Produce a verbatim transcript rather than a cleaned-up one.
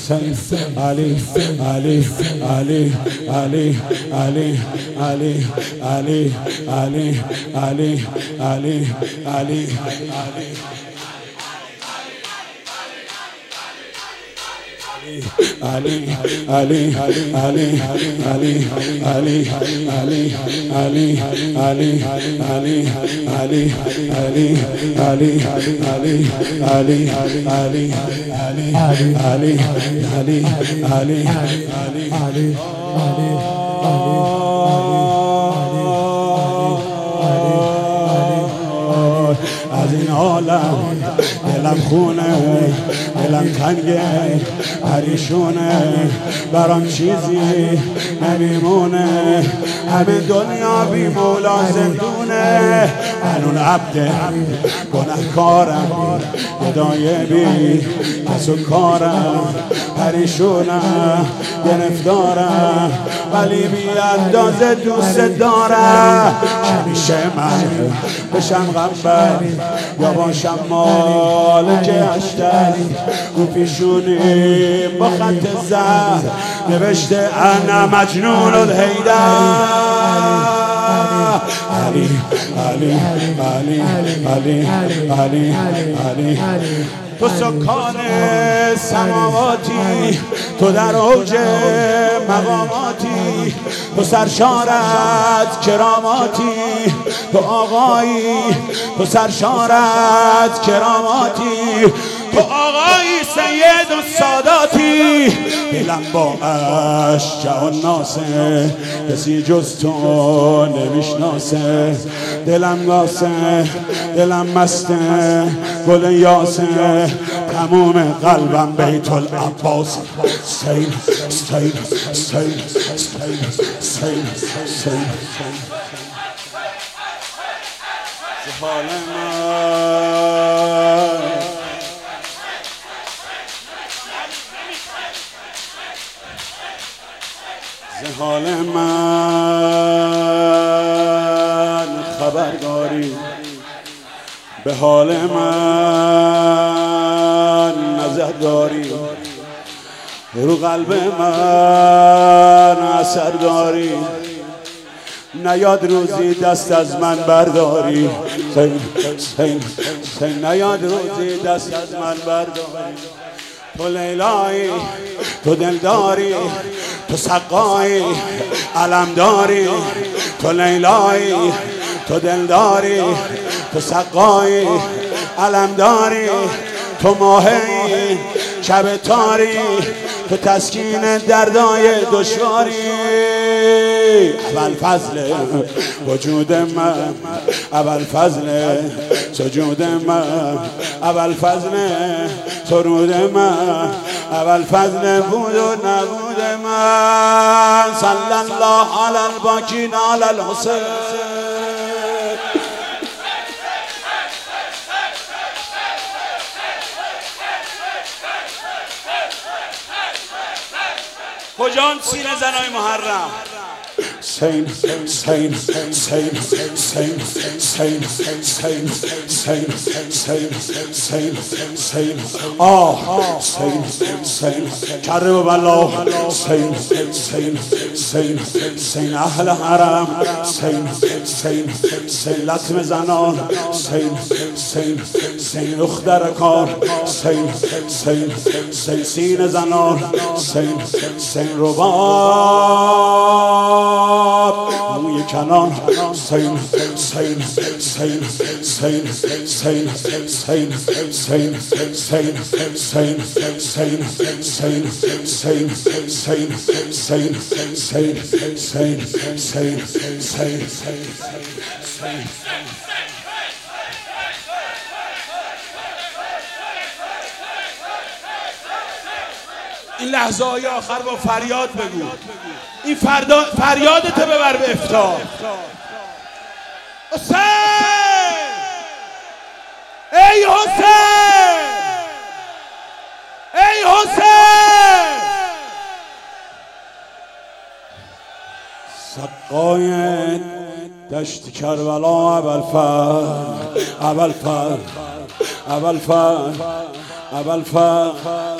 حسین علی علی علی علی علی علی علی علی علی علی علی Ali Ali Ali Ali Ali Ali Ali Ali Ali Ali Ali Ali Ali Ali Ali Ali Ali Ali Ali از این عالم دلم خونه دلم تنگه پریشونه برام چیزی نمیمونه همه دنیا بی مولا زندونه هنون عبد گنهکارم گدای بی پس و کارم پریشونم گرفتارم ولی بی اندازه دوست دارم همیشه من بشم غمبر یا باشم مالک اشتری رو پیشونی با خط زهر نوشته انا مجنون الحیدر علی علی علی علی علی علی تو سکان سماواتی تو در اوج مقاماتی تو سرشارت کراماتی تو آقایی تو سرشارت کراماتی تو آقایی سید و ساداتی دلم با اشجع و ناسه کسی جز تو نمیشناسه دلم گاسه دلم مسته گل یاسه تموم قلبم بیت العباس سین سین سین سین سین سین حال من حال من خبرداری به حال من نظر داری رو قلب من اثر داری نیاد روزی دست از من برداری سین سین سین نیاد روزی دست از من برداری تو لیلایی تو دلداری تو سقایی علمداری تو لیلایی تو دلداری تو سقایی علمداری تو ماهی شب تاری تو تسکین دردای دشواری اول فضل وجود من اول فضل سجود من اول فضل سرود من اول فضل بود و نبود من صلی الله علی الباکین علی الحسین کجان سینه زنای محرم سین سین سین سین سین سین سین سین سین سین آه سین سین کرب بلا سین سین سین سین اهل حرم سین سین سین لطم زنان سین سین سین اختر کار سین سین سین سین زنان سین سین رباب موی کنان سین سین سین سین سین سین سین سین سین سین سین سین سین سین سین سین سین سین این لحظه های آخر با فریاد بگو این فردا فریادت ببر به افتار حسین ای حسین ای حسین سقای دشت کربلا ابوالفضل ابوالفضل ابوالفضل ابوالفضل